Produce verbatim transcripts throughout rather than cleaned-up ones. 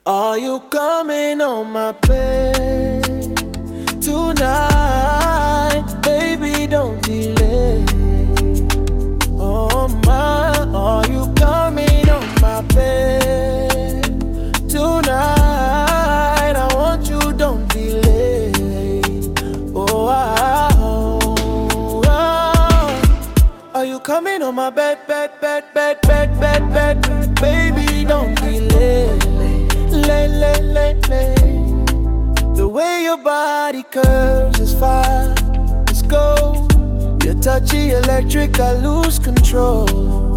Are you coming on my bed tonight? Baby, don't delay. Oh my, are you coming on my bed tonight? I want you, don't delay. Oh, wow, wow. Are you coming on my bed, bed, bed, bed, bed, bed, bed? Baby, don't delay. Lay, lay, lay, lay. The way your body curves is fire, it's gold. You're touchy electric, I lose control.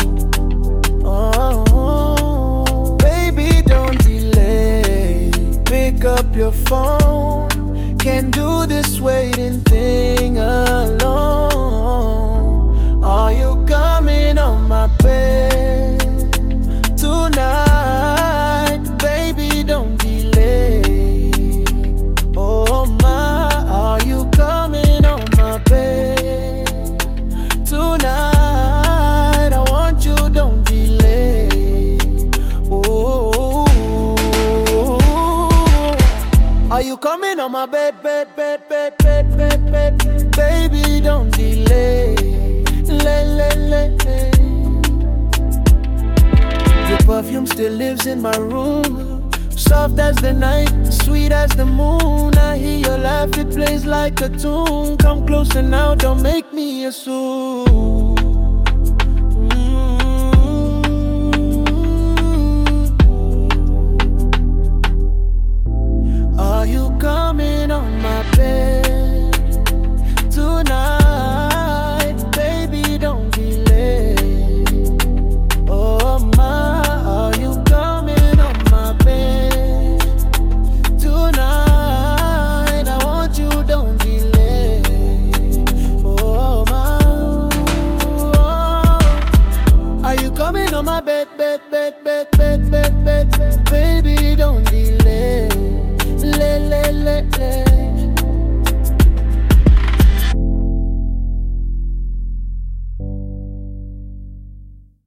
Oh, baby, don't delay. Pick up your phone. Can't do this waiting thing alone. Are you coming on my bed tonight? Baby, don't delay. Oh my, are you coming on my bed tonight? I want you, don't delay. Oh, are you coming on my bed, bed, bed, bed, bed, bed, bed? Baby, don't delay. Lay, lay, lay, lay. Your perfume still lives in my room, soft as the night, sweet as the moon. I hear your laugh, it plays like a tune. Come closer now, don't make me assume. Mm. Are you coming on my bed tonight? Baby, don't delay. Oh my, are you coming on my bed tonight? I want you, don't delay. Oh my, oh. Are you coming on my bed, bed, bed, bed, bed, bed, bed?